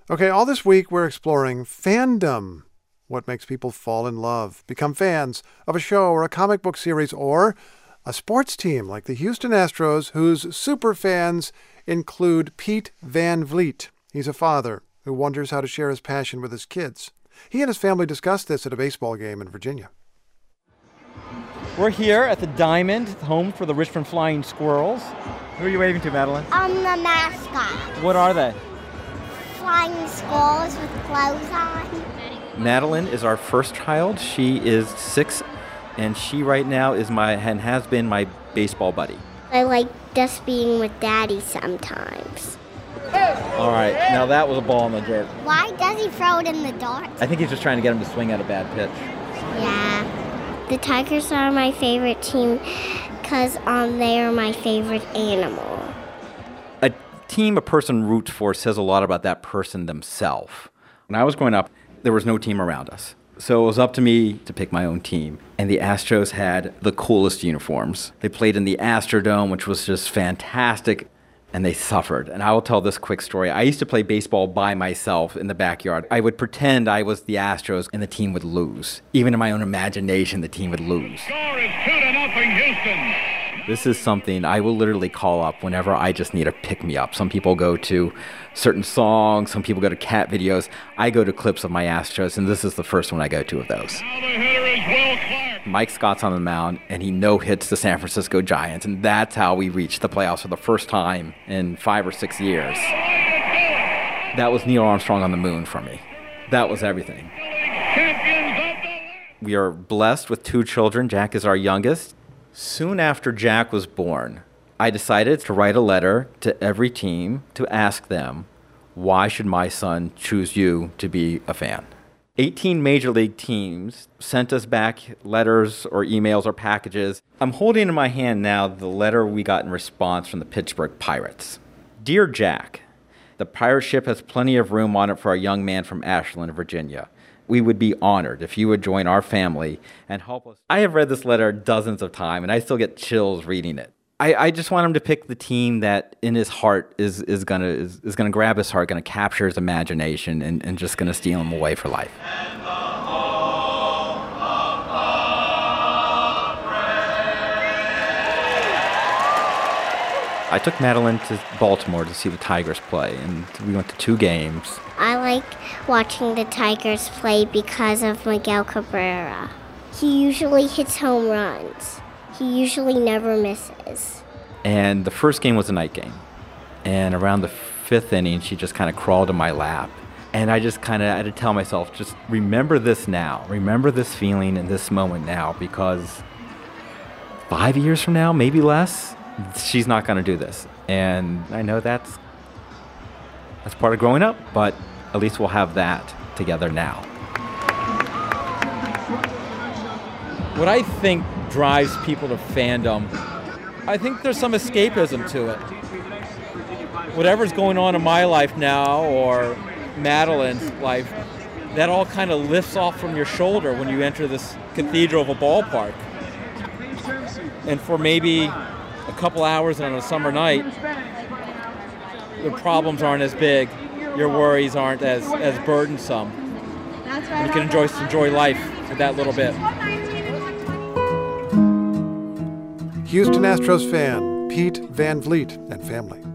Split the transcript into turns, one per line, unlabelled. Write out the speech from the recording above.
Okay, all this week we're exploring fandom. What makes people fall in love, become fans of a show or a comic book series or a sports team like the Houston Astros, whose super fans include Pete Van Vliet. He's a father who wonders how to share his passion with his kids. He and his family discussed this at a baseball game in Virginia.
We're here at the Diamond, home for the Richmond Flying Squirrels. Who are you waving to, Madeline?
The mascot.
What are they?
Flying squirrels with clothes on.
Madeline is our first child. She is 6, and she right now is and has been my baseball buddy.
I like just being with Daddy sometimes.
All right, now that was a ball in the dirt.
Why does he throw it in the dirt?
I think he's just trying to get him to swing at a bad pitch.
Yeah. The Tigers are my favorite team because they are my favorite animal.
A team a person roots for says a lot about that person themselves. When I was growing up, there was no team around us. So it was up to me to pick my own team. And the Astros had the coolest uniforms. They played in the Astrodome, which was just fantastic, and they suffered. And I will tell this quick story. I used to play baseball by myself in the backyard. I would pretend I was the Astros and the team would lose. Even in my own imagination, the team would lose.
Score is 2-0 Houston.
This is something I will literally call up whenever I just need a pick-me-up. Some people go to certain songs. Some people go to cat videos. I go to clips of my Astros, and this is the first one I go to of those.
Now the hitter is Will Clark.
Mike Scott's on the mound, and he no-hits the San Francisco Giants, and that's how we reached the playoffs for the first time in 5 or 6 years. That was Neil Armstrong on the moon for me. That was everything. We are blessed with 2 children. Jack is our youngest. Soon after Jack was born, I decided to write a letter to every team to ask them, why should my son choose you to be a fan? 18 major league teams sent us back letters or emails or packages. I'm holding in my hand now the letter we got in response from the Pittsburgh Pirates. Dear Jack, the pirate ship has plenty of room on it for a young man from Ashland, Virginia. We would be honored if you would join our family and help us. I have read this letter dozens of times, and I still get chills reading it. I just want him to pick the team that in his heart is gonna grab his heart, gonna capture his imagination, and just gonna steal him away for life. I took Madeline to Baltimore to see the Tigers play, and we went to 2 games.
I like watching the Tigers play because of Miguel Cabrera. He usually hits home runs. He usually never misses.
And the first game was a night game. And around the 5th inning, she just kind of crawled in my lap. And I just kind of had to tell myself, just remember this now. Remember this feeling in this moment now, because 5 years from now, maybe less, she's not going to do this. And I know that's part of growing up, but at least we'll have that together now.
What I think drives people to fandom, I think there's some escapism to it. Whatever's going on in my life now or Madeline's life, that all kind of lifts off from your shoulder when you enter this cathedral of a ballpark. And for maybe a couple hours on a summer night, the problems aren't as big, your worries aren't as burdensome. And you can enjoy life for that little bit.
Houston Astros fan Pete Van Vliet and family.